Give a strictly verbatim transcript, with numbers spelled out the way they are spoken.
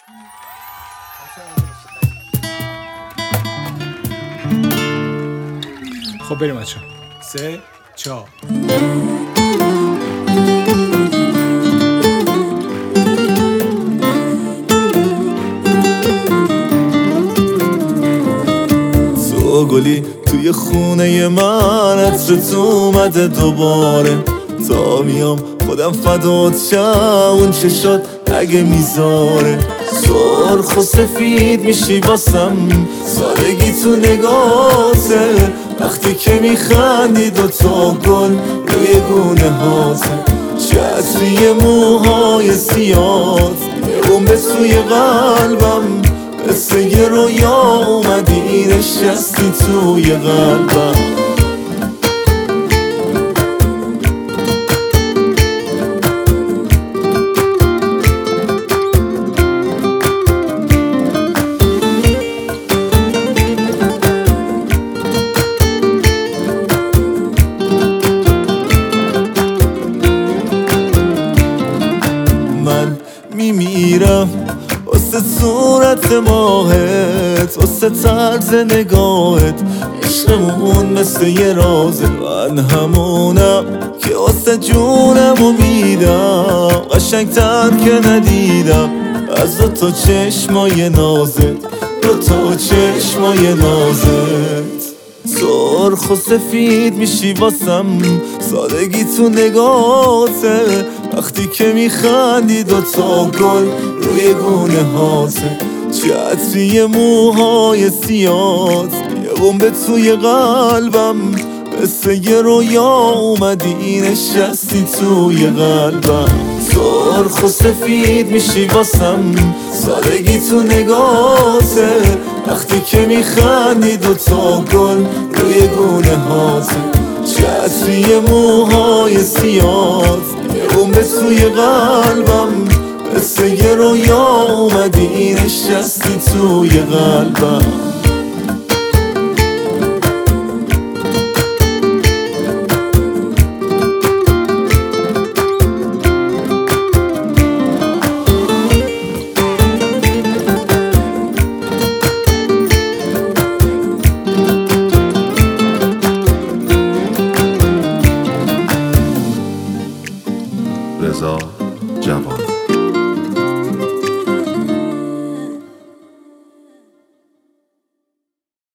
خب بریم بچه‌ها. سه چهار. تو گلی توی خونه من، عطر تو اومده دوباره. تا میام خودم فدات شم، اون چشات اگه میذاره. سرخ و سفید میشی واسم، سادگی تو نگاته. وقتی که میخندی دوتا گل روی گونه هاته. چتری موهای سیاد یه بمب توی قلبم، مثل یه رویا اومدی نشستی توی قلبم. من میمیرم واسه صورت ماهت، واسه طرز نگاهت. عشقمون مثل یه رازه، من همونم که واسه جونمو میدم. قشنگ‌تر که ندیدم از دوتا چشمای نازت، دوتا چشمای نازت. سرخ و سفید میشی واسم، سادگی تو نگاته. وقتی که میخندی دوتا گل روی گونه هاته. چتری موهای سیاد یه بمب توی قلبم، مثل یه رویا اومدی نشستی توی قلبم. سرخ و سفید میشی واسم، سادگی تو نگاته. وقتی که میخندی دوتا گل روی گونه هاته. چتری موهای سیاد یه بمب توی قلبم، مثل یه رویا اومدی نشستی توی قلبم.